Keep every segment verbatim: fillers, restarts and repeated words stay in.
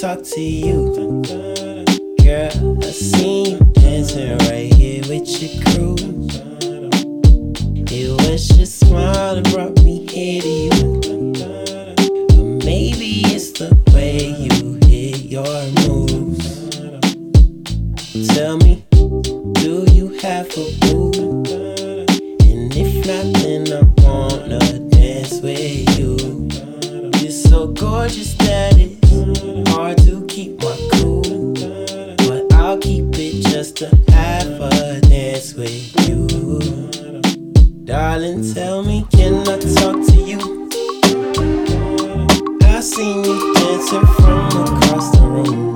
talk to you? Girl, I seen you dancing right here with your crew. It was your smile that brought me here to you. Or maybe it's the way you hit your moves. Tell me, do you have a boo? And if not, then I wanna dance with you. You're so gorgeous that it's hard to keep my cool, but I'll keep it just to have a dance with you. Darling, tell me, can I talk to you? I seen you dancing from across the room,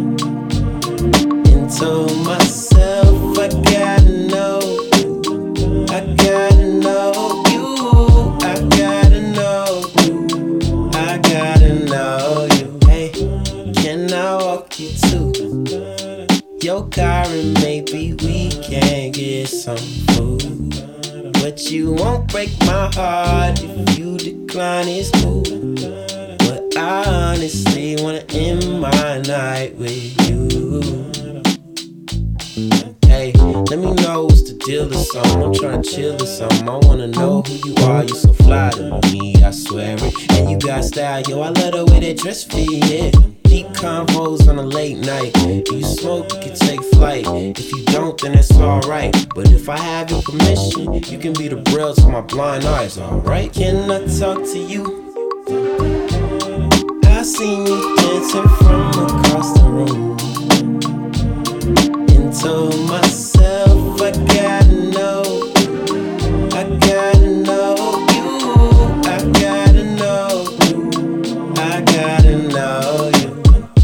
and told myself I gotta know you, I gotta know you, I gotta know you, I gotta know you. Hey, can I walk you to your car and maybe we can get some food? But you won't break my heart if you decline, it's cool. But I honestly wanna end my night with you. Hey, let me know what's the deal or something. I'm tryna chill or something. I wanna know who you are, you so fly to me, I swear it. And you got style, yo, I love the way that dress fit, yeah. Deep convos on a late night. If you smoke, you can take flight. If you don't, then it's alright. But if I have your permission, you can be the braille to my blind eyes, alright? Can I talk to you? I seen you dancing from across the room, and told myself I gotta know, I gotta know you, I gotta know you, I gotta know you.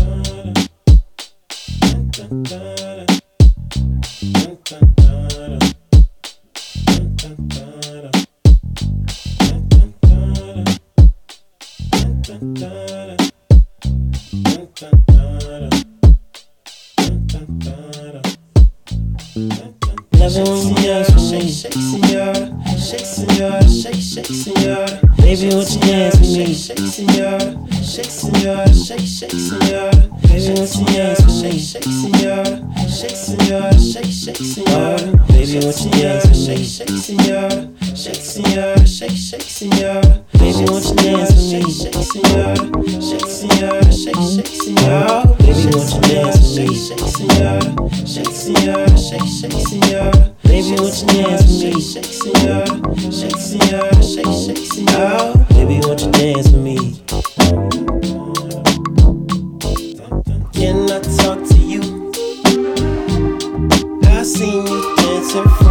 Love it when you dance with me. Shake, senora, shake, senora, shake, shake, senora. Baby, won't you dance with me? Shake, senora, shake, senora, shake, shake, senora. Baby, won't you dance with me? Shake, senora, shake, senora, shake, shake, senora. Baby, won't you dance with me? Shake, senora, shake, senora, shake, shake, senora. Baby, won't you dance with me? Shake, senora, shake, senora, shake, shake, senora. Baby, won't you dance with me? Shake, senora, shake, senora, shake, shake, senora. Baby, won't you dance with me? Shake, senora, shake, senora, shake, shake, senora. Baby, won't you dance with me? Can I talk to you? I seen you dancing.